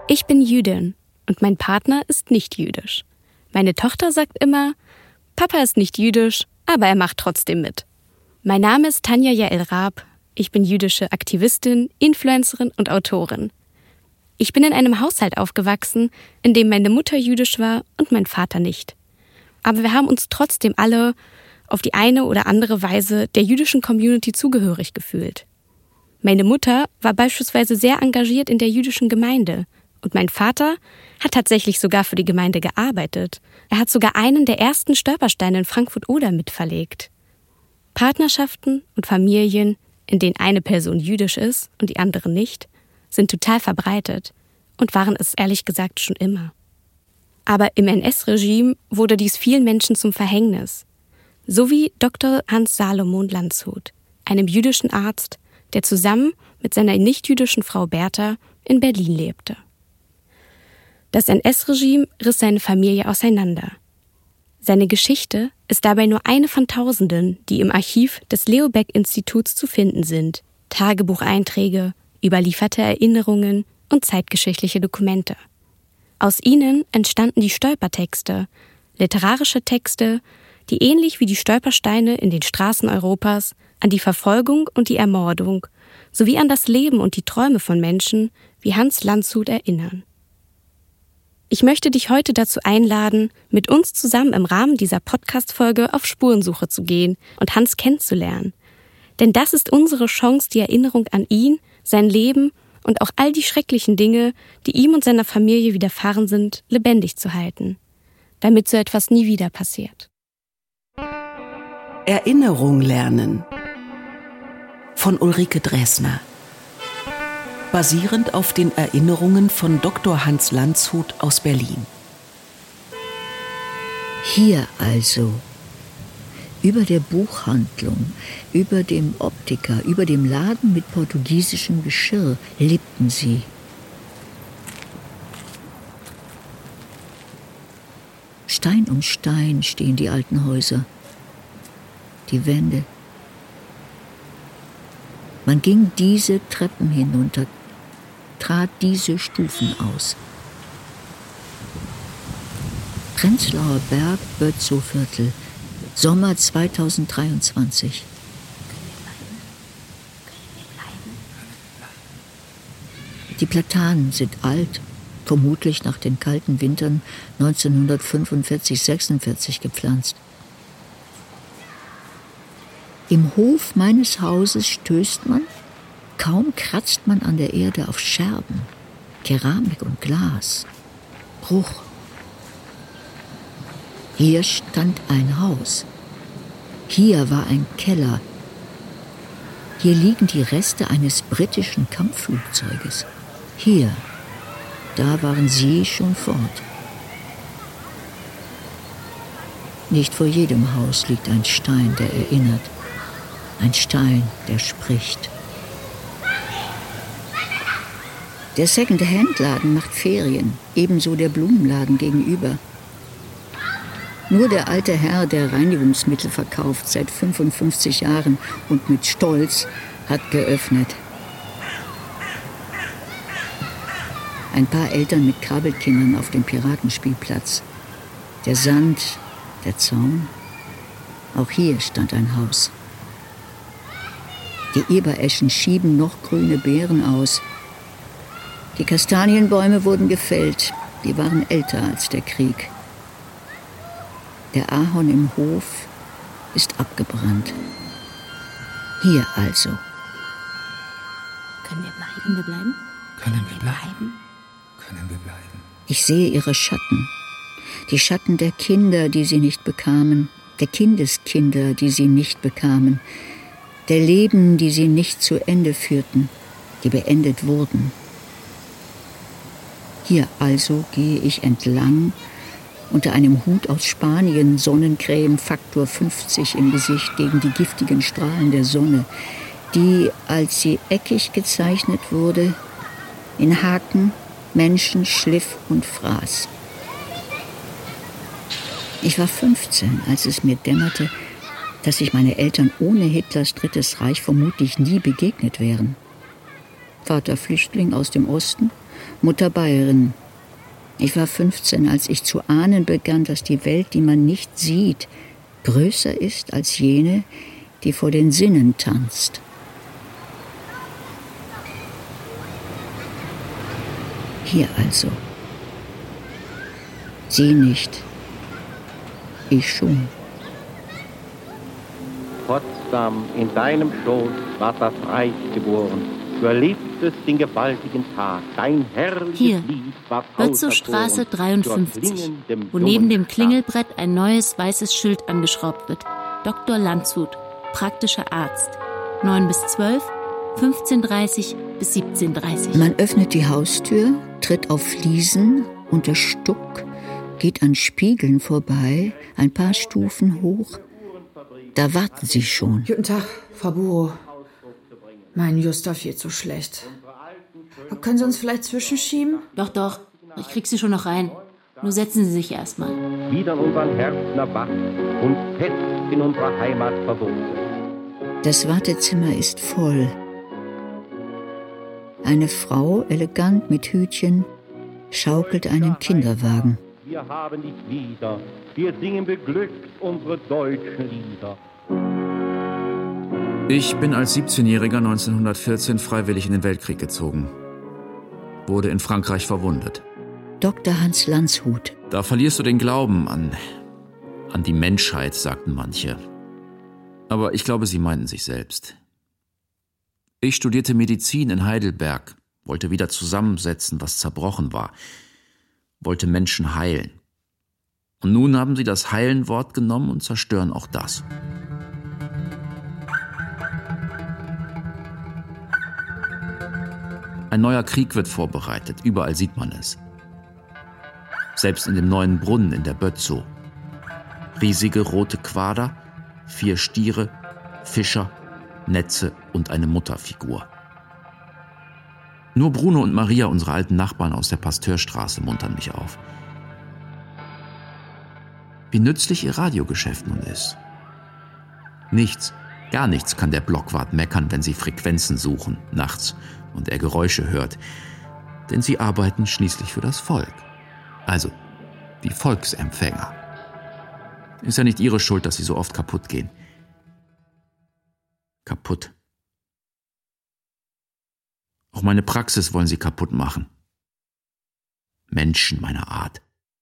Ich bin Jüdin und mein Partner ist nicht jüdisch. Meine Tochter sagt immer, Papa ist nicht jüdisch, aber er macht trotzdem mit. Mein Name ist Tanja Jael Raab. Ich bin jüdische Aktivistin, Influencerin und Autorin. Ich bin in einem Haushalt aufgewachsen, in dem meine Mutter jüdisch war und mein Vater nicht. Aber wir haben uns trotzdem alle auf die eine oder andere Weise der jüdischen Community zugehörig gefühlt. Meine Mutter war beispielsweise sehr engagiert in der jüdischen Gemeinde und mein Vater hat tatsächlich sogar für die Gemeinde gearbeitet. Er hat sogar einen der ersten Stolpersteine in Frankfurt-Oder mitverlegt. Partnerschaften und Familien, in denen eine Person jüdisch ist und die andere nicht, sind total verbreitet und waren es ehrlich gesagt schon immer. Aber im NS-Regime wurde dies vielen Menschen zum Verhängnis. So wie Dr. Hans Salomon Landshut, einem jüdischen Arzt, der zusammen mit seiner nichtjüdischen Frau Bertha in Berlin lebte. Das NS-Regime riss seine Familie auseinander. Seine Geschichte ist dabei nur eine von Tausenden, die im Archiv des Leo Baeck-Instituts zu finden sind. Tagebucheinträge, überlieferte Erinnerungen und zeitgeschichtliche Dokumente. Aus ihnen entstanden die Stolpertexte, literarische Texte, die ähnlich wie die Stolpersteine in den Straßen Europas an die Verfolgung und die Ermordung sowie an das Leben und die Träume von Menschen wie Hans Landshut erinnern. Ich möchte dich heute dazu einladen, mit uns zusammen im Rahmen dieser Podcast-Folge auf Spurensuche zu gehen und Hans kennenzulernen. Denn das ist unsere Chance, die Erinnerung an ihn, sein Leben und auch all die schrecklichen Dinge, die ihm und seiner Familie widerfahren sind, lebendig zu halten, damit so etwas nie wieder passiert. Erinnerung lernen von Ulrike Dresner. Basierend auf den Erinnerungen von Dr. Hans Landshut aus Berlin. Hier also, über der Buchhandlung, über dem Optiker, über dem Laden mit portugiesischem Geschirr lebten sie. Stein um Stein stehen die alten Häuser, die Wände. Man ging diese Treppen hinunter, trat diese Stufen aus. Prenzlauer Berg, Bötzow-Viertel, Sommer 2023. Die Platanen sind alt, vermutlich nach den kalten Wintern 1945/46 gepflanzt. Im Hof meines Hauses stößt man, kaum kratzt man an der Erde, auf Scherben, Keramik und Glas, Bruch. Hier stand ein Haus. Hier war ein Keller. Hier liegen die Reste eines britischen Kampfflugzeuges. Hier, da waren sie schon fort. Nicht vor jedem Haus liegt ein Stein, der erinnert. Ein Stein, der spricht. Der Second-Hand-Laden macht Ferien, ebenso der Blumenladen gegenüber. Nur der alte Herr, der Reinigungsmittel verkauft, seit 55 Jahren und mit Stolz, hat geöffnet. Ein paar Eltern mit Krabbelkindern auf dem Piratenspielplatz. Der Sand, der Zaun. Auch hier stand ein Haus. Die Ebereschen schieben noch grüne Beeren aus. Die Kastanienbäume wurden gefällt. Die waren älter als der Krieg. Der Ahorn im Hof ist abgebrannt. Hier also. Können wir bleiben? Können wir bleiben? Können wir bleiben? Können wir bleiben? Ich sehe ihre Schatten. Die Schatten der Kinder, die sie nicht bekamen. Der Kindeskinder, die sie nicht bekamen. Der Leben, die sie nicht zu Ende führten, die beendet wurden. Hier also gehe ich entlang, unter einem Hut aus Spanien, Sonnencreme, Faktor 50 im Gesicht gegen die giftigen Strahlen der Sonne, die, als sie eckig gezeichnet wurde, in Haken Menschen schliff und fraß. Ich war 15, als es mir dämmerte, dass sich meine Eltern ohne Hitlers Drittes Reich vermutlich nie begegnet wären. Vater Flüchtling aus dem Osten, Mutter Bayerin. Ich war 15, als ich zu ahnen begann, dass die Welt, die man nicht sieht, größer ist als jene, die vor den Sinnen tanzt. Hier also. Sie nicht. Ich schon. Potsdam, in deinem Schoß ward das Reich geboren. Du erlebtest den gewaltigen Tag. Dein herrliches Hier, Lied war Bötzow-Straße 53, wo neben dem Klingelbrett ein neues weißes Schild angeschraubt wird. Dr. Landshut, praktischer Arzt. 9 bis 12, 15:30 bis 17:30. Man öffnet die Haustür, tritt auf Fliesen unter Stuck, geht an Spiegeln vorbei, ein paar Stufen hoch. Da warten sie schon. Guten Tag, Frau Burow. Mein Gustav geht so schlecht. Können Sie uns vielleicht zwischenschieben? Doch, ich krieg Sie schon noch rein. Nur setzen Sie sich erstmal. Wieder in unseren Herzen erwacht und fest in unserer Heimat verwurzelt. Das Wartezimmer ist voll. Eine Frau, elegant mit Hütchen, schaukelt einen Kinderwagen. Wir haben dich wieder. Wir singen beglückt unsere deutschen Lieder. Ich bin als 17-Jähriger 1914 freiwillig in den Weltkrieg gezogen. Wurde in Frankreich verwundet. Dr. Hans Landshut. Da verlierst du den Glauben an die Menschheit, sagten manche. Aber ich glaube, sie meinten sich selbst. Ich studierte Medizin in Heidelberg, wollte wieder zusammensetzen, was zerbrochen war, wollte Menschen heilen. Und nun haben sie das Heilen-Wort genommen und zerstören auch das. Ein neuer Krieg wird vorbereitet, überall sieht man es. Selbst in dem neuen Brunnen in der Bötzow. Riesige rote Quader, 4 Stiere, Fischer, Netze und eine Mutterfigur. Nur Bruno und Maria, unsere alten Nachbarn aus der Pasteurstraße, muntern mich auf. Wie nützlich ihr Radiogeschäft nun ist. Nichts, gar nichts kann der Blockwart meckern, wenn sie Frequenzen suchen, nachts, und er Geräusche hört. Denn sie arbeiten schließlich für das Volk. Also, die Volksempfänger. Ist ja nicht ihre Schuld, dass sie so oft kaputt gehen. Kaputt. Auch meine Praxis wollen sie kaputt machen. Menschen meiner Art.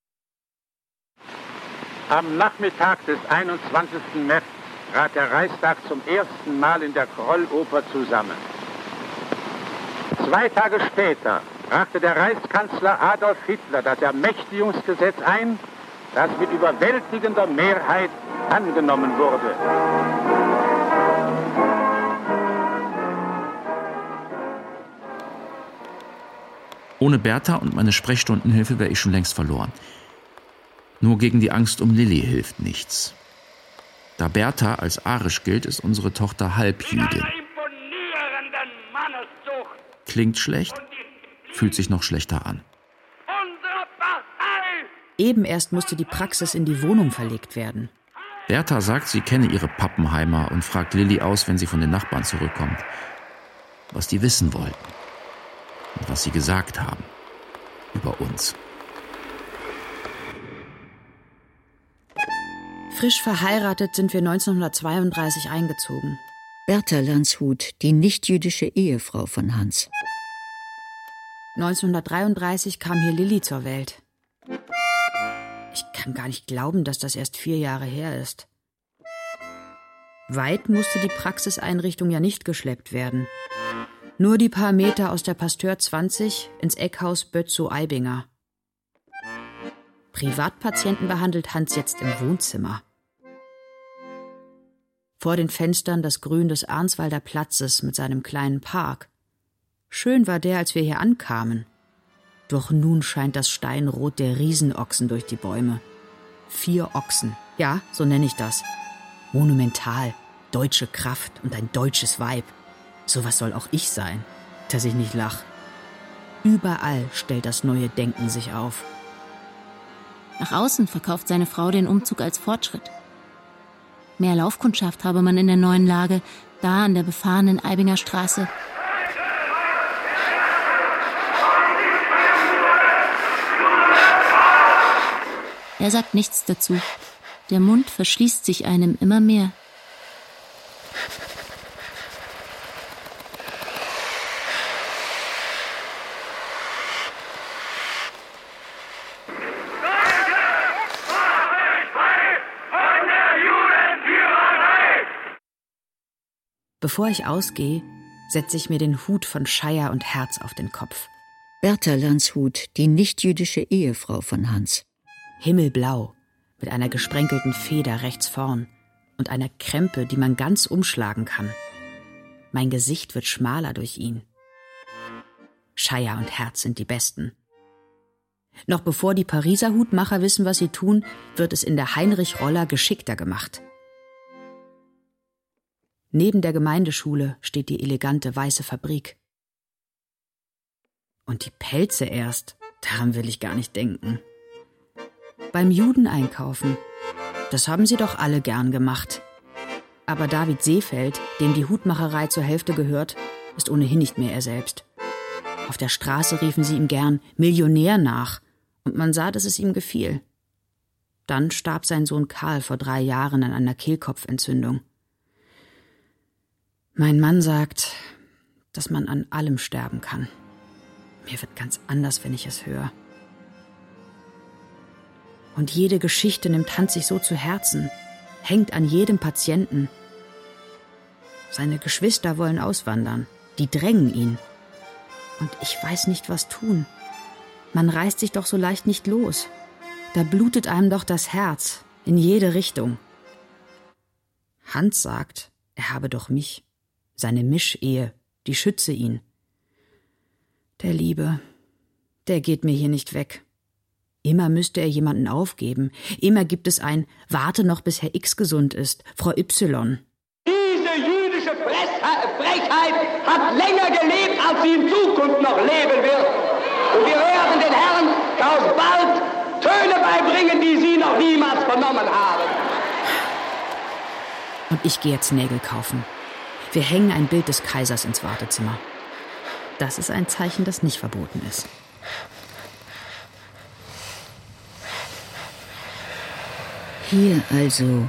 Am Nachmittag des 21. März trat der Reichstag zum ersten Mal in der Krolloper zusammen. 2 Tage später brachte der Reichskanzler Adolf Hitler das Ermächtigungsgesetz ein, das mit überwältigender Mehrheit angenommen wurde. Ohne Bertha und meine Sprechstundenhilfe wäre ich schon längst verloren. Nur gegen die Angst um Lilli hilft nichts. Da Bertha als arisch gilt, ist unsere Tochter Halbjüdin. Klingt schlecht, fühlt sich noch schlechter an. Eben erst musste die Praxis in die Wohnung verlegt werden. Bertha sagt, sie kenne ihre Pappenheimer und fragt Lilli aus, wenn sie von den Nachbarn zurückkommt, was die wissen wollten und was sie gesagt haben über uns. Frisch verheiratet sind wir 1932 eingezogen. Bertha Landshut, die nichtjüdische Ehefrau von Hans. 1933 kam hier Lilli zur Welt. Ich kann gar nicht glauben, dass das erst 4 Jahre her ist. Weit musste die Praxiseinrichtung ja nicht geschleppt werden. Nur die paar Meter aus der Pasteur 20 ins Eckhaus Bötzow-Eibinger. Privatpatienten behandelt Hans jetzt im Wohnzimmer. Vor den Fenstern das Grün des Arnswalder Platzes mit seinem kleinen Park. Schön war der, als wir hier ankamen. Doch nun scheint das Steinrot der Riesenochsen durch die Bäume. 4 Ochsen, ja, so nenne ich das. Monumental, deutsche Kraft und ein deutsches Weib. Sowas soll auch ich sein, dass ich nicht lach. Überall stellt das neue Denken sich auf. Nach außen verkauft seine Frau den Umzug als Fortschritt. Mehr Laufkundschaft habe man in der neuen Lage, da an der befahrenen Eibinger Straße. Er sagt nichts dazu. Der Mund verschließt sich einem immer mehr. Bevor ich ausgehe, setze ich mir den Hut von Scheier und Herz auf den Kopf. Bertha Landshut, die nichtjüdische Ehefrau von Hans. Himmelblau, mit einer gesprenkelten Feder rechts vorn und einer Krempe, die man ganz umschlagen kann. Mein Gesicht wird schmaler durch ihn. Scheier und Herz sind die Besten. Noch bevor die Pariser Hutmacher wissen, was sie tun, wird es in der Heinrich-Roller geschickter gemacht. Neben der Gemeindeschule steht die elegante weiße Fabrik. Und die Pelze erst, daran will ich gar nicht denken. Beim Juden einkaufen, das haben sie doch alle gern gemacht. Aber David Seefeld, dem die Hutmacherei zur Hälfte gehört, ist ohnehin nicht mehr er selbst. Auf der Straße riefen sie ihm gern Millionär nach, und man sah, dass es ihm gefiel. Dann starb sein Sohn Karl vor 3 Jahren an einer Kehlkopfentzündung. Mein Mann sagt, dass man an allem sterben kann. Mir wird ganz anders, wenn ich es höre. Und jede Geschichte nimmt Hans sich so zu Herzen, hängt an jedem Patienten. Seine Geschwister wollen auswandern, die drängen ihn. Und ich weiß nicht, was tun. Man reißt sich doch so leicht nicht los. Da blutet einem doch das Herz, in jede Richtung. Hans sagt, er habe doch mich. Seine Mischehe, die schütze ihn. Der Liebe, der geht mir hier nicht weg. Immer müsste er jemanden aufgeben. Immer gibt es ein Warte noch, bis Herr X gesund ist, Frau Y. Diese jüdische Frechheit hat länger gelebt, als sie in Zukunft noch leben wird. Und wir werden den Herren ganz bald Töne beibringen, die sie noch niemals vernommen haben. Und ich gehe jetzt Nägel kaufen. Wir hängen ein Bild des Kaisers ins Wartezimmer. Das ist ein Zeichen, das nicht verboten ist. Hier also.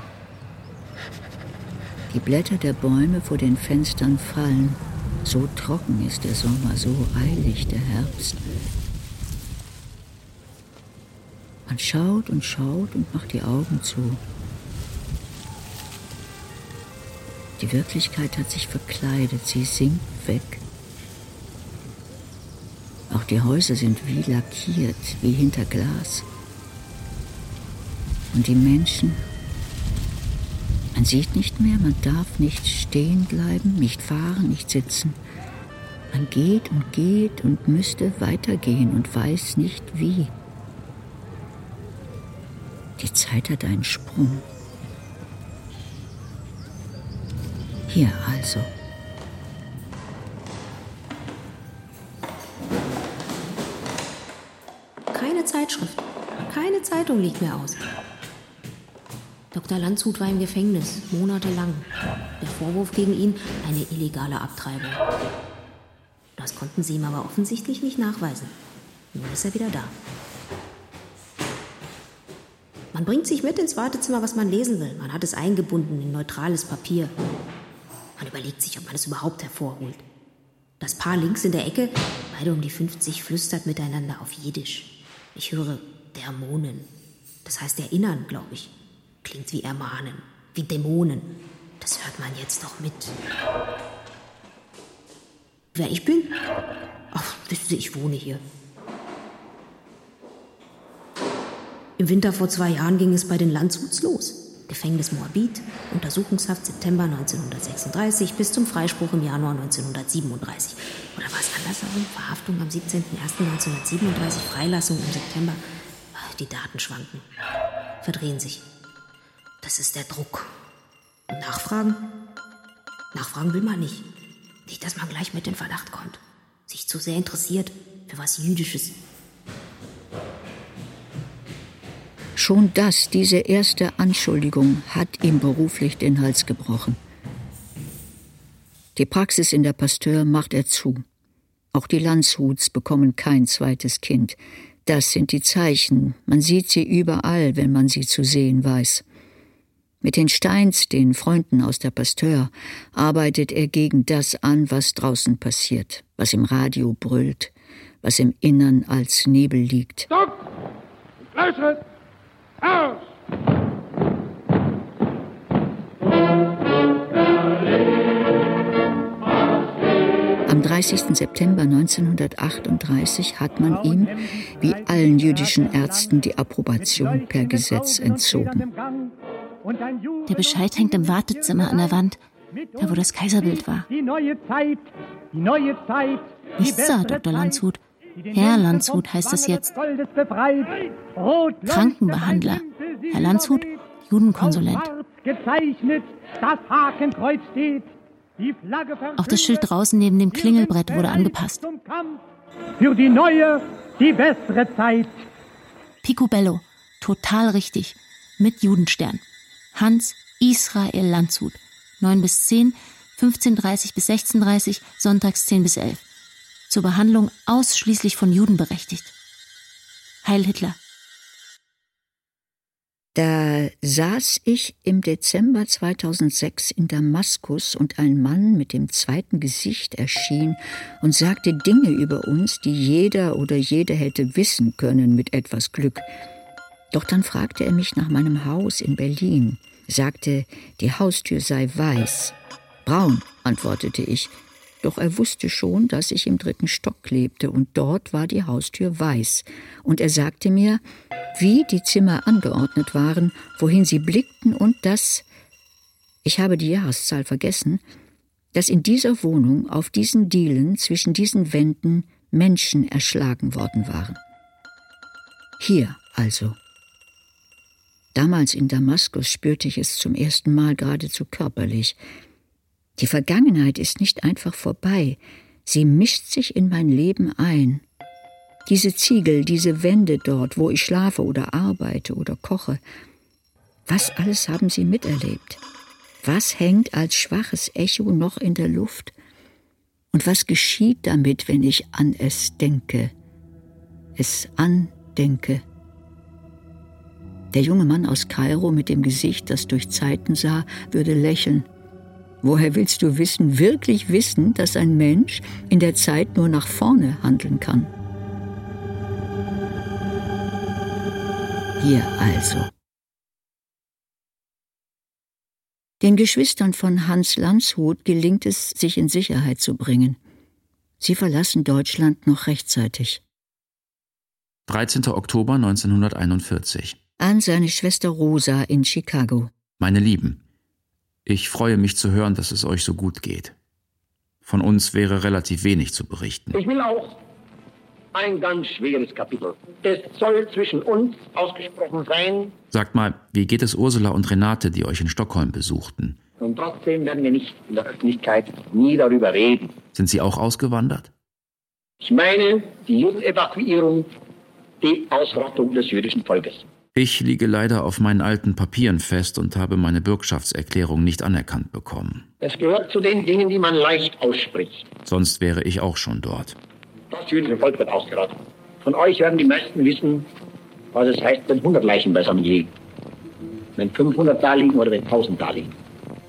Die Blätter der Bäume vor den Fenstern fallen. So trocken ist der Sommer, so eilig der Herbst. Man schaut und macht die Augen zu. Die Wirklichkeit hat sich verkleidet, sie sinkt weg. Auch die Häuser sind wie lackiert, wie hinter Glas. Und die Menschen, man sieht nicht mehr, man darf nicht stehen bleiben, nicht fahren, nicht sitzen. Man geht und müsste weitergehen und weiß nicht wie. Die Zeit hat einen Sprung. Hier also. Keine Zeitschrift, keine Zeitung liegt mehr aus. Dr. Landshut war im Gefängnis, monatelang. Der Vorwurf gegen ihn, eine illegale Abtreibung. Das konnten sie ihm aber offensichtlich nicht nachweisen. Nun ist er wieder da. Man bringt sich mit ins Wartezimmer, was man lesen will. Man hat es eingebunden in neutrales Papier. Man überlegt sich, ob man es überhaupt hervorholt. Das Paar links in der Ecke, beide um die 50, flüstert miteinander auf Jiddisch. Ich höre Dämonen. Das heißt erinnern, glaube ich. Klingt wie ermahnen, wie Dämonen. Das hört man jetzt doch mit. Wer ich bin? Ach, wissen Sie, ich wohne hier. Im Winter vor 2 Jahren ging es bei den Landshuts los. Gefängnis Moabit, Untersuchungshaft September 1936 bis zum Freispruch im Januar 1937. Oder war es andersherum? Verhaftung am 17.01.1937, Freilassung im September. Die Daten schwanken, verdrehen sich. Das ist der Druck. Und nachfragen? Nachfragen will man nicht. Nicht, dass man gleich mit in Verdacht kommt. Sich zu sehr interessiert für was Jüdisches. Schon diese erste Anschuldigung hat ihm beruflich den Hals gebrochen. Die Praxis in der Pasteur macht er zu. Auch die Landshuts bekommen kein zweites Kind. Das sind die Zeichen. Man sieht sie überall, wenn man sie zu sehen weiß. Mit den Steins, den Freunden aus der Pasteur, arbeitet er gegen das an, was draußen passiert, was im Radio brüllt, was im Innern als Nebel liegt. Stopp! Gleichschritt! Aus! Am 30. September 1938 hat man ihm, wie allen jüdischen Ärzten, die Approbation per Gesetz entzogen. Der Bescheid hängt im Wartezimmer an der Wand, da wo das Kaiserbild war. Nicht Sir Dr. Landshut. Herr Landshut heißt es jetzt. Krankenbehandler. Herr Landshut, Judenkonsulent. Auch das Schild draußen neben dem Klingelbrett wurde angepasst. Für die neue, die bessere Zeit. Picobello, total richtig, mit Judenstern. Hans Israel Landshut, 9 bis 10, 15:30 bis 16:30, sonntags 10 bis 11. Zur Behandlung ausschließlich von Juden berechtigt. Heil Hitler. Da saß ich im Dezember 2006 in Damaskus und ein Mann mit dem zweiten Gesicht erschien und sagte Dinge über uns, die jeder oder jede hätte wissen können mit etwas Glück. Doch dann fragte er mich nach meinem Haus in Berlin, sagte, die Haustür sei weiß. Braun, antwortete ich. Doch er wusste schon, dass ich im 3. Stock lebte und dort war die Haustür weiß. Und er sagte mir, wie die Zimmer angeordnet waren, wohin sie blickten und dass, ich habe die Jahreszahl vergessen, dass in dieser Wohnung, auf diesen Dielen, zwischen diesen Wänden Menschen erschlagen worden waren. Hier also. Damals in Damaskus spürte ich es zum ersten Mal geradezu körperlich. Die Vergangenheit ist nicht einfach vorbei, sie mischt sich in mein Leben ein. Diese Ziegel, diese Wände dort, wo ich schlafe oder arbeite oder koche, was alles haben sie miterlebt? Was hängt als schwaches Echo noch in der Luft? Und was geschieht damit, wenn ich an es denke, es andenke? Der junge Mann aus Kairo mit dem Gesicht, das durch Zeiten sah, würde lächeln. Woher willst du wissen, wirklich wissen, dass ein Mensch in der Zeit nur nach vorne handeln kann? Hier also. Den Geschwistern von Hans Landshut gelingt es, sich in Sicherheit zu bringen. Sie verlassen Deutschland noch rechtzeitig. 13. Oktober 1941. An seine Schwester Rosa in Chicago. Meine Lieben, ich freue mich zu hören, dass es euch so gut geht. Von uns wäre relativ wenig zu berichten. Ich will auch ein ganz schweres Kapitel. Es soll zwischen uns ausgesprochen sein. Sagt mal, wie geht es Ursula und Renate, die euch in Stockholm besuchten? Und trotzdem werden wir nicht in der Öffentlichkeit nie darüber reden. Sind sie auch ausgewandert? Ich meine die Judenevakuierung, die Ausrottung des jüdischen Volkes. Ich liege leider auf meinen alten Papieren fest und habe meine Bürgschaftserklärung nicht anerkannt bekommen. Es gehört zu den Dingen, die man leicht ausspricht. Sonst wäre ich auch schon dort. Das jüdische Volk wird ausgerottet. Von euch werden die meisten wissen, was es heißt, wenn 100 Leichen beisammen liegen. Wenn 500 da liegen oder wenn 1000 da liegen.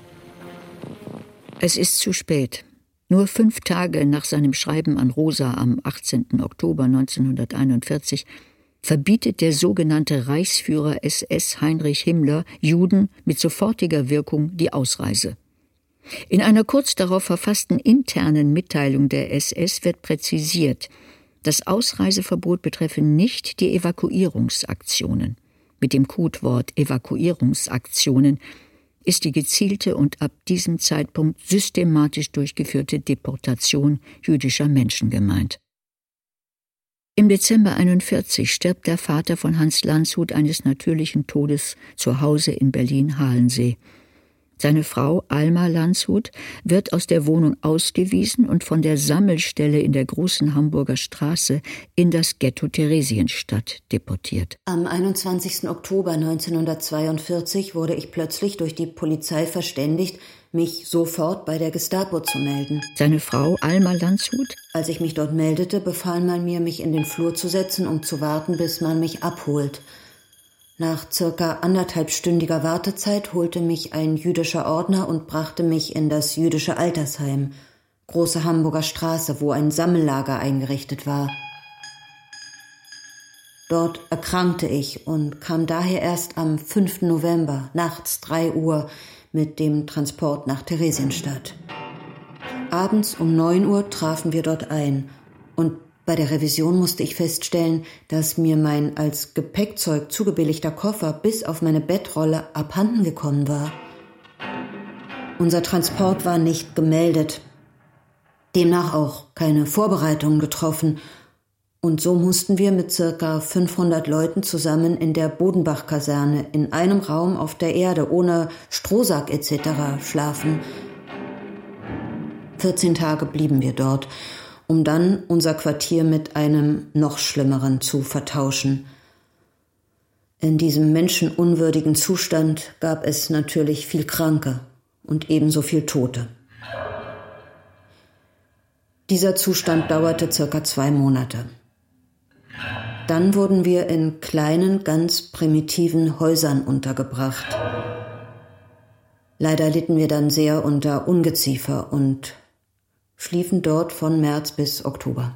Es ist zu spät. Nur 5 Tage nach seinem Schreiben an Rosa am 18. Oktober 1941 verbietet der sogenannte Reichsführer SS Heinrich Himmler Juden mit sofortiger Wirkung die Ausreise. In einer kurz darauf verfassten internen Mitteilung der SS wird präzisiert, das Ausreiseverbot betreffe nicht die Evakuierungsaktionen. Mit dem Codewort Evakuierungsaktionen ist die gezielte und ab diesem Zeitpunkt systematisch durchgeführte Deportation jüdischer Menschen gemeint. Im Dezember 1941 stirbt der Vater von Hans Landshut eines natürlichen Todes zu Hause in Berlin-Halensee. Seine Frau Alma Landshut wird aus der Wohnung ausgewiesen und von der Sammelstelle in der Großen Hamburger Straße in das Ghetto Theresienstadt deportiert. Am 21. Oktober 1942 wurde ich plötzlich durch die Polizei verständigt, mich sofort bei der Gestapo zu melden. Seine Frau Alma Landshut? Als ich mich dort meldete, befahl man mir, mich in den Flur zu setzen, um zu warten, bis man mich abholt. Nach circa 1,5-stündiger Wartezeit holte mich ein jüdischer Ordner und brachte mich in das jüdische Altersheim, Große Hamburger Straße, wo ein Sammellager eingerichtet war. Dort erkrankte ich und kam daher erst am 5. November, nachts 3 Uhr, mit dem Transport nach Theresienstadt. Abends um 9 Uhr trafen wir dort ein und bei der Revision musste ich feststellen, dass mir mein als Gepäckzeug zugebilligter Koffer bis auf meine Bettrolle abhanden gekommen war. Unser Transport war nicht gemeldet, demnach auch keine Vorbereitungen getroffen. Und so mussten wir mit ca. 500 Leuten zusammen in der Bodenbach-Kaserne in einem Raum auf der Erde ohne Strohsack etc. schlafen. 14 Tage blieben wir dort, um dann unser Quartier mit einem noch schlimmeren zu vertauschen. In diesem menschenunwürdigen Zustand gab es natürlich viel Kranke und ebenso viel Tote. Dieser Zustand dauerte ca. 2 Monate. Dann wurden wir in kleinen, ganz primitiven Häusern untergebracht. Leider litten wir dann sehr unter Ungeziefer und schliefen dort von März bis Oktober.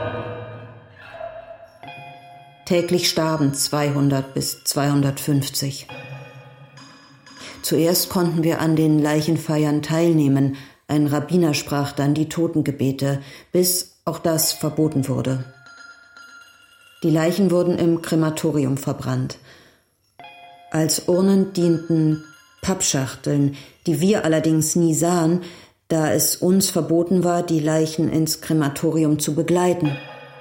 Täglich starben 200 bis 250. Zuerst konnten wir an den Leichenfeiern teilnehmen. Ein Rabbiner sprach dann die Totengebete, bis auch das verboten wurde. Die Leichen wurden im Krematorium verbrannt. Als Urnen dienten Pappschachteln, die wir allerdings nie sahen, da es uns verboten war, die Leichen ins Krematorium zu begleiten.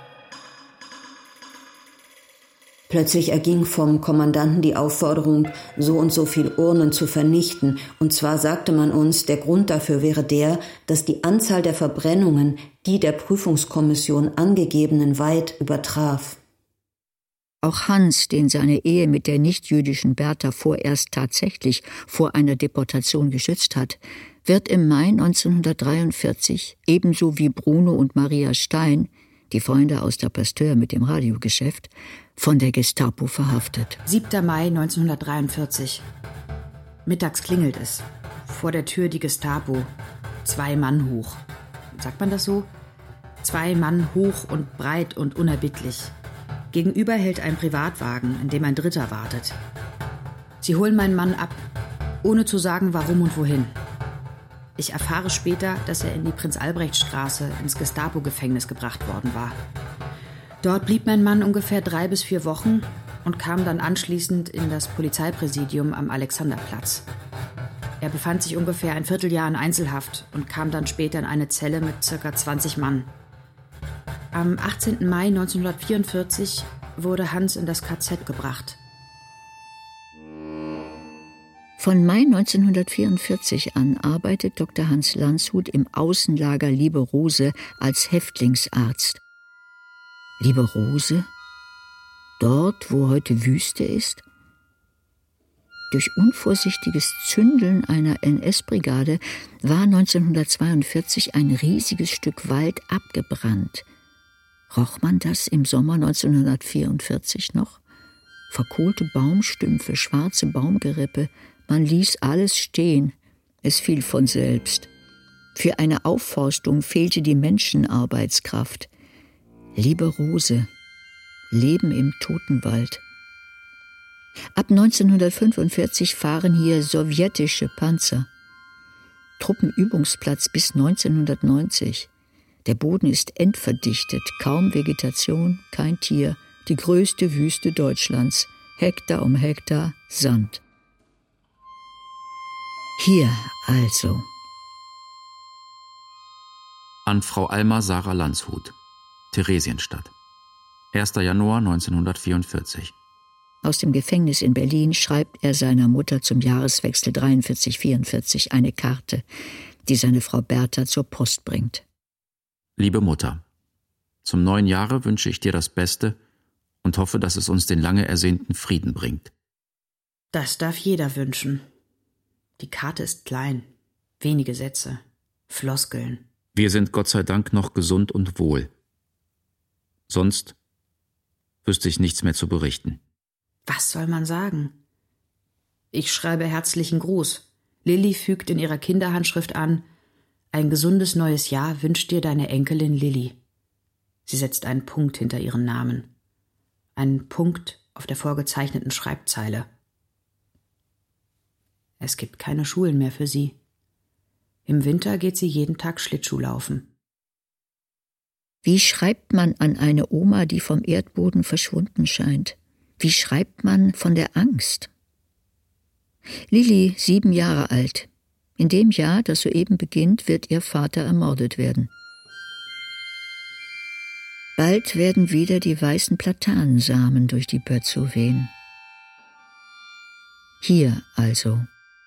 Plötzlich erging vom Kommandanten die Aufforderung, so und so viel Urnen zu vernichten. Und zwar sagte man uns, der Grund dafür wäre der, dass die Anzahl der Verbrennungen die der Prüfungskommission angegebenen weit übertraf. Auch Hans, den seine Ehe mit der nichtjüdischen Bertha vorerst tatsächlich vor einer Deportation geschützt hat, wird im Mai 1943, ebenso wie Bruno und Maria Stein, die Freunde aus der Pasteur mit dem Radiogeschäft, von der Gestapo verhaftet. 7. Mai 1943. Mittags klingelt es. Vor der Tür die Gestapo. 2 Mann hoch. Sagt man das so? 2 Mann hoch und breit und unerbittlich. Gegenüber hält ein Privatwagen, in dem ein Dritter wartet. Sie holen meinen Mann ab, ohne zu sagen, warum und wohin. Ich erfahre später, dass er in die Prinz-Albrecht-Straße ins Gestapo-Gefängnis gebracht worden war. Dort blieb mein Mann ungefähr 3 bis 4 Wochen und kam dann anschließend in das Polizeipräsidium am Alexanderplatz. Er befand sich ungefähr ein Vierteljahr in Einzelhaft und kam dann später in eine Zelle mit ca. 20 Mann. Am 18. Mai 1944 wurde Hans in das KZ gebracht. Von Mai 1944 an arbeitet Dr. Hans Landshut im Außenlager Lieberose als Häftlingsarzt. Lieberose? Dort, wo heute Wüste ist? Durch unvorsichtiges Zündeln einer NS-Brigade war 1942 ein riesiges Stück Wald abgebrannt. Roch man das im Sommer 1944 noch? Verkohlte Baumstümpfe, schwarze Baumgerippe, man ließ alles stehen, es fiel von selbst. Für eine Aufforstung fehlte die Menschenarbeitskraft. Lieberose, Leben im Totenwald. Ab 1945 fahren hier sowjetische Panzer. Truppenübungsplatz bis 1990. Der Boden ist endverdichtet, kaum Vegetation, kein Tier, die größte Wüste Deutschlands, Hektar um Hektar Sand. Hier also. An Frau Alma Sarah Landshut, Theresienstadt. 1. Januar 1944. Aus dem Gefängnis in Berlin schreibt er seiner Mutter zum Jahreswechsel 43/44 eine Karte, die seine Frau Bertha zur Post bringt. Liebe Mutter, zum neuen Jahre wünsche ich dir das Beste und hoffe, dass es uns den lange ersehnten Frieden bringt. Das darf jeder wünschen. Die Karte ist klein, Wenige Sätze, Floskeln. Wir sind Gott sei Dank noch gesund und wohl. Sonst wüsste ich nichts mehr zu berichten. Was soll man sagen? Ich schreibe herzlichen Gruß. Lilli fügt in ihrer Kinderhandschrift an: Ein gesundes neues Jahr wünscht dir deine Enkelin Lilli. Sie setzt einen Punkt hinter ihren Namen. Einen Punkt auf der vorgezeichneten Schreibzeile. Es gibt keine Schulen mehr für sie. Im Winter geht sie jeden Tag Schlittschuhlaufen. Wie schreibt man an eine Oma, die vom Erdboden verschwunden scheint? Wie schreibt man von der Angst? Lilli, 7 Jahre alt. In dem Jahr, das soeben beginnt, wird ihr Vater ermordet werden. Bald werden wieder die weißen Platanensamen durch die Bötzow wehen. Hier also.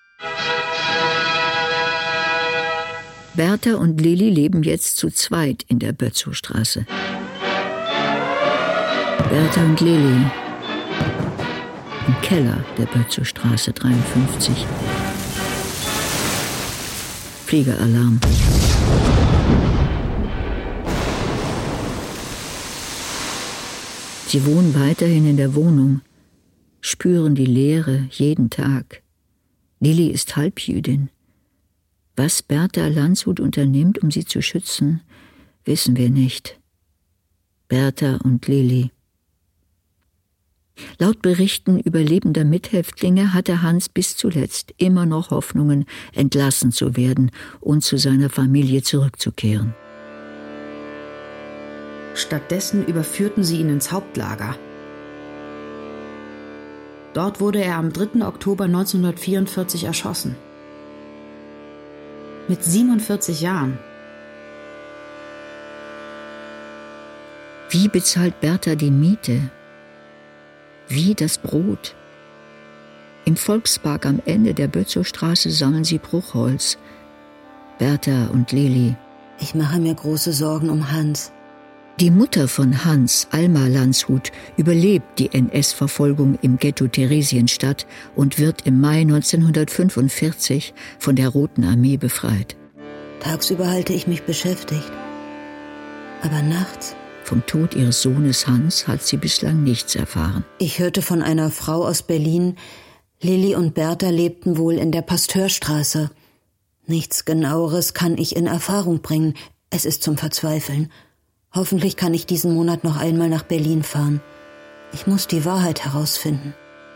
Bertha und Lilli leben jetzt zu zweit in der Bötzowstraße. Bertha und Lilli im Keller der Bötzowstraße 53. Fliegeralarm. Sie wohnen weiterhin in der Wohnung, spüren die Leere jeden Tag. Lilli ist Halbjüdin. Was Bertha Landshut unternimmt, um sie zu schützen, wissen wir nicht. Bertha und Lilli. Laut Berichten überlebender Mithäftlinge hatte Hans bis zuletzt immer noch Hoffnungen, entlassen zu werden und zu seiner Familie zurückzukehren. Stattdessen überführten sie ihn ins Hauptlager. Dort wurde er am 3. Oktober 1944 erschossen. Mit 47 Jahren. Wie bezahlt Bertha die Miete? Wie das Brot? Im Volkspark am Ende der Bötzowstraße sammeln sie Bruchholz. Bertha und Lilli. Ich mache mir große Sorgen um Hans. Die Mutter von Hans, Alma Landshut, überlebt die NS-Verfolgung im Ghetto Theresienstadt und wird im Mai 1945 von der Roten Armee befreit. Tagsüber halte ich mich beschäftigt. Aber nachts? Vom Tod ihres Sohnes Hans hat sie bislang nichts erfahren. Ich hörte von einer Frau aus Berlin, Lilli und Bertha lebten wohl in der Pasteurstraße. Nichts Genaueres kann ich in Erfahrung bringen. Es ist zum Verzweifeln. Hoffentlich kann ich diesen Monat noch einmal nach Berlin fahren. Ich muss die Wahrheit herausfinden.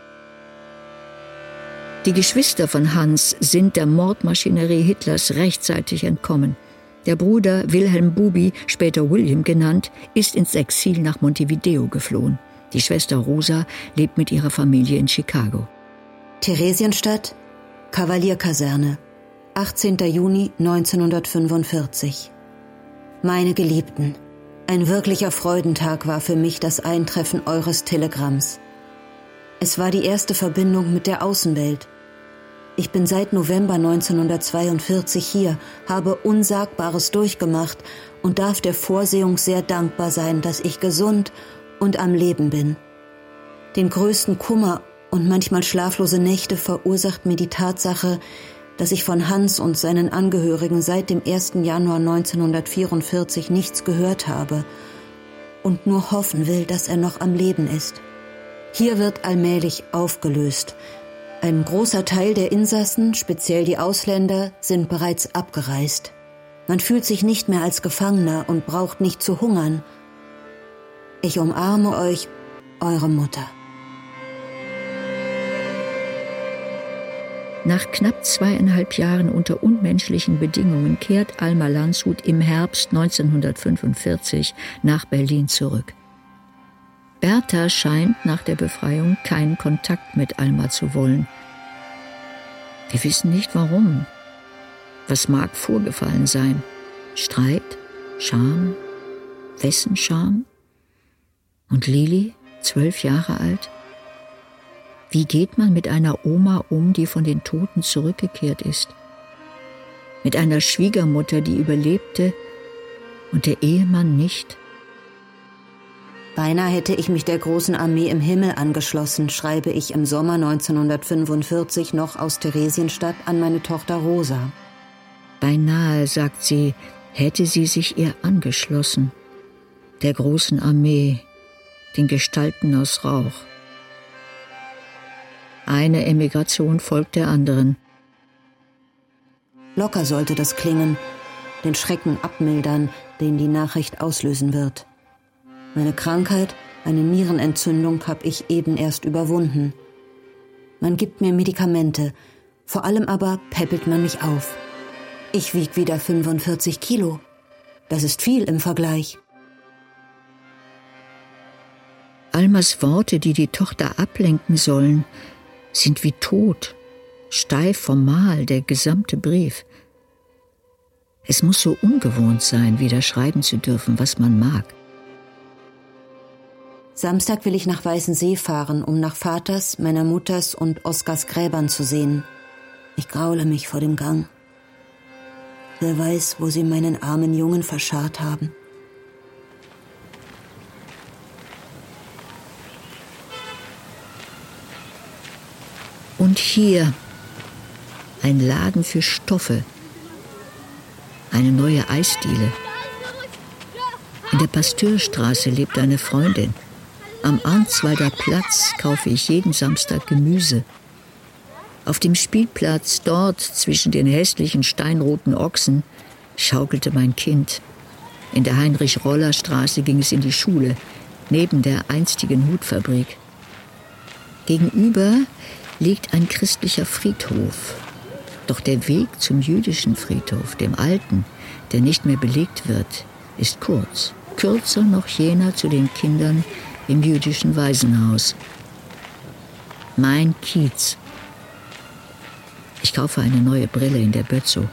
Die Geschwister von Hans sind der Mordmaschinerie Hitlers rechtzeitig entkommen. Der Bruder Wilhelm Bubi, später William genannt, ist ins Exil nach Montevideo geflohen. Die Schwester Rosa lebt mit ihrer Familie in Chicago. Theresienstadt, Kavalierkaserne, 18. Juni 1945. Meine Geliebten, ein wirklicher Freudentag war für mich das Eintreffen eures Telegramms. Es war die erste Verbindung mit der Außenwelt. Ich bin seit November 1942 hier, habe Unsagbares durchgemacht und darf der Vorsehung sehr dankbar sein, dass ich gesund und am Leben bin. Den größten Kummer und manchmal schlaflose Nächte verursacht mir die Tatsache, dass ich von Hans und seinen Angehörigen seit dem 1. Januar 1944 nichts gehört habe und nur hoffen will, dass er noch am Leben ist. Hier wird allmählich aufgelöst. Ein großer Teil der Insassen, speziell die Ausländer, sind bereits abgereist. Man fühlt sich nicht mehr als Gefangener und braucht nicht zu hungern. Ich umarme euch, eure Mutter. Nach knapp 2,5 Jahren unter unmenschlichen Bedingungen kehrt Alma Landshut im Herbst 1945 nach Berlin zurück. Bertha scheint nach der Befreiung keinen Kontakt mit Alma zu wollen. Wir wissen nicht warum. Was mag vorgefallen sein? Streit? Scham? Wessen Scham? Und Lilli, 12 Jahre alt? Wie geht man mit einer Oma um, die von den Toten zurückgekehrt ist? Mit einer Schwiegermutter, die überlebte und der Ehemann nicht? Beinahe hätte ich mich der großen Armee im Himmel angeschlossen, schreibe ich im Sommer 1945 noch aus Theresienstadt an meine Tochter Rosa. Beinahe, sagt sie, hätte sie sich ihr angeschlossen, der großen Armee, den Gestalten aus Rauch. Eine Emigration folgt der anderen. Locker sollte das klingen, den Schrecken abmildern, den die Nachricht auslösen wird. Meine Krankheit, eine Nierenentzündung, habe ich eben erst überwunden. Man gibt mir Medikamente, vor allem aber päppelt man mich auf. Ich wieg wieder 45 Kilo. Das ist viel im Vergleich. Almas Worte, die die Tochter ablenken sollen, sind wie tot, steif formal, der gesamte Brief. Es muss so ungewohnt sein, wieder schreiben zu dürfen, was man mag. Samstag will ich nach Weißensee fahren, um nach Vaters, meiner Mutters und Oskars Gräbern zu sehen. Ich graule mich vor dem Gang. Wer weiß, wo sie meinen armen Jungen verscharrt haben. Und hier ein Laden für Stoffe, eine neue Eisdiele. In der Pasteurstraße lebt eine Freundin. Am Arnswalder Platz kaufe ich jeden Samstag Gemüse. Auf dem Spielplatz, dort zwischen den hässlichen steinroten Ochsen, schaukelte mein Kind. In der Heinrich-Roller-Straße ging es in die Schule, neben der einstigen Hutfabrik. Gegenüber liegt ein christlicher Friedhof. Doch der Weg zum jüdischen Friedhof, dem alten, der nicht mehr belegt wird, ist kurz. Kürzer noch jener zu den Kindern im jüdischen Waisenhaus. Mein Kiez. Ich kaufe eine neue Brille in der Bötzow.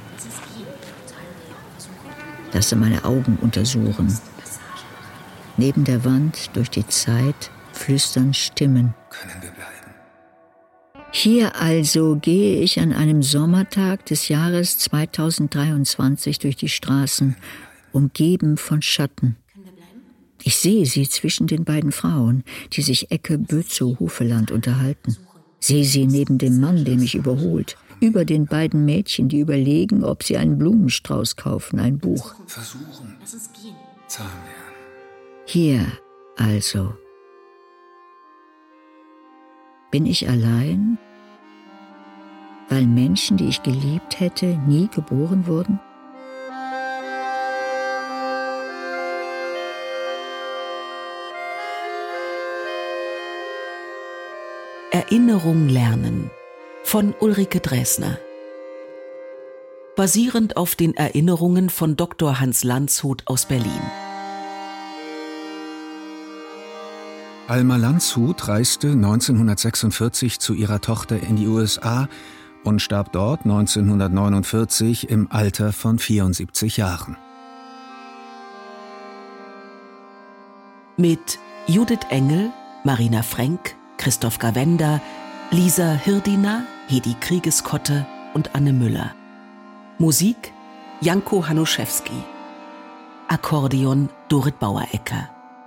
Lasse meine Augen untersuchen. Neben der Wand, durch die Zeit, flüstern Stimmen. Können wir bleiben? Hier also gehe ich an einem Sommertag des Jahres 2023 durch die Straßen, umgeben von Schatten. Ich sehe sie zwischen den beiden Frauen, die sich Ecke Bötzow-Hufeland unterhalten. Sehe sie neben dem Mann, der mich überholt, über den beiden Mädchen, die überlegen, ob sie einen Blumenstrauß kaufen, ein Buch. Versuchen. Lass uns gehen. Zahm werden. Hier also. Bin ich allein, weil Menschen, die ich geliebt hätte, nie geboren wurden? Erinnerung lernen von Ulrike Dresner. Basierend auf den Erinnerungen von Dr. Hans Landshut aus Berlin. Alma Landshut reiste 1946 zu ihrer Tochter in die USA und starb dort 1949 im Alter von 74 Jahren. Mit Judith Engel, Marina Frenk, Christoph Gawenda, Lisa Hirdiner, Hedi Kriegeskotte und Anne Müller. Musik Janko Hanuszewski. Akkordeon Dorit Bauerecker.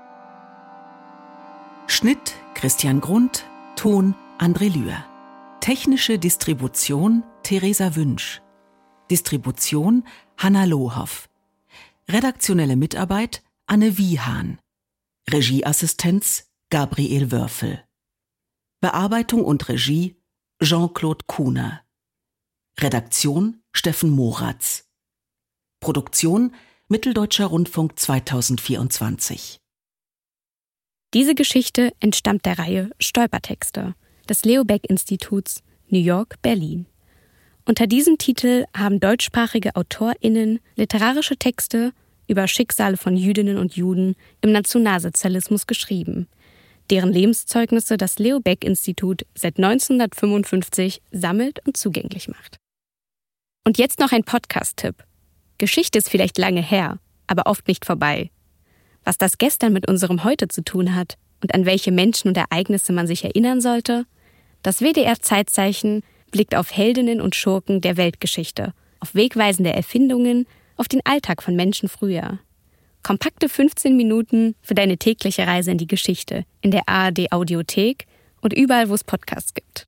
Schnitt Christian Grund, Ton André Lühr. Technische Distribution Theresa Wünsch. Distribution Hanna Lohoff. Redaktionelle Mitarbeit Anne Wiehan. Regieassistenz Gabriel Wörfel. Bearbeitung und Regie Jean-Claude Kuhner. Redaktion Steffen Moratz. Produktion Mitteldeutscher Rundfunk 2024. Diese Geschichte entstammt der Reihe Stolpertexte des Leo Baeck Instituts New York, Berlin. Unter diesem Titel haben deutschsprachige AutorInnen literarische Texte über Schicksale von Jüdinnen und Juden im Nationalsozialismus geschrieben, deren Lebenszeugnisse das Leo Baeck Institut seit 1955 sammelt und zugänglich macht. Und jetzt noch ein Podcast-Tipp. Geschichte ist vielleicht lange her, aber oft nicht vorbei. Was das Gestern mit unserem Heute zu tun hat und an welche Menschen und Ereignisse man sich erinnern sollte, das WDR-Zeitzeichen blickt auf Heldinnen und Schurken der Weltgeschichte, auf wegweisende Erfindungen, auf den Alltag von Menschen früher. Kompakte 15 Minuten für deine tägliche Reise in die Geschichte in der ARD-Audiothek und überall, wo es Podcasts gibt.